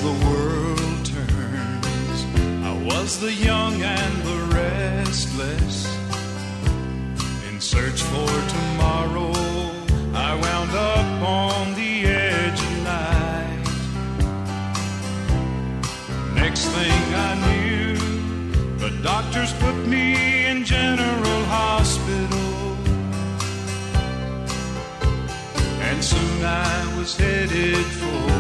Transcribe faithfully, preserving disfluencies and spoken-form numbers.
the world turns. I was the young and the restless. In search for tomorrow, I wound up on the edge of night. Next thing I knew, the doctors put me in General Hospital. And soon I was headed for